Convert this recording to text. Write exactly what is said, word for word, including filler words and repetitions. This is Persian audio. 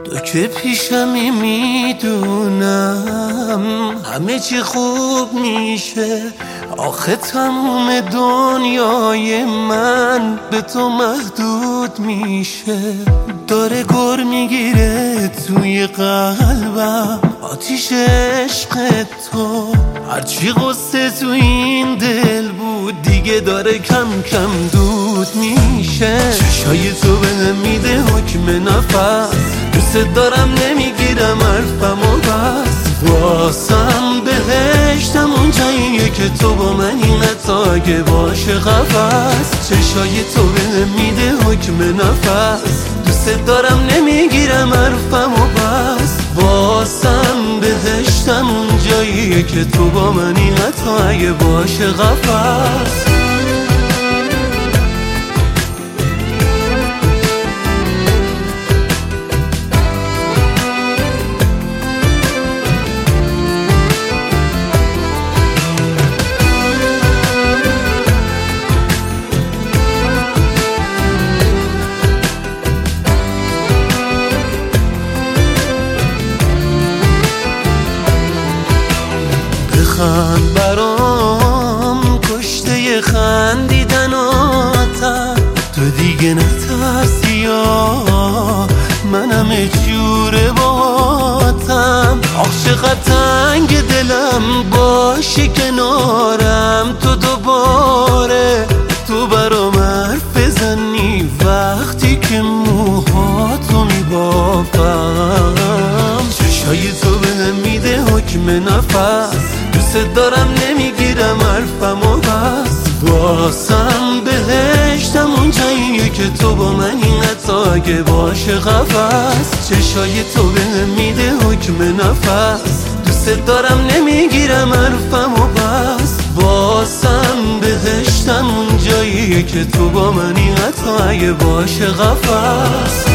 تو که پیشمی میدونم همه چی خوب میشه، آخه تموم دنیای من به تو محدود میشه. داره گر میگیره توی قلبم آتیش عشق تو، هرچی قصه تو این دل بود دیگه داره کم کم دود میشه. چشای تو بهم میده حکم نفس، دوست دارم نمیگیرم حرفم و بس. واسم بهشتم اون جاییه که تو با من این اگه باشه قفس. چشای تو بهم میده حکم نفس، دوست دارم نمیگیرم حرفم و بس. واسم بهشتم اون جاییه که تو با من این اگه باشه قفس. خند برام کشته خندیدناتم، تو دیگه نترسی یا منم جوره باهاتم. آخ چقدر تنگ دلم باشی کنارم تو دوباره، تو برام حرف بزنی وقتی که موهاتو میبافم. چشای تو بهم میده حکم نفس، دوست دارم نمیگیرم حرفم و بس. واسم بهشتم اون جاییه که تو با من این اگه باشه قفس. چشای تو بهم میده حکم نفس، دوست دارم نمیگیرم حرفم و بس. واسم بهشتم اون جاییه که تو با من این اگه باشه قفس.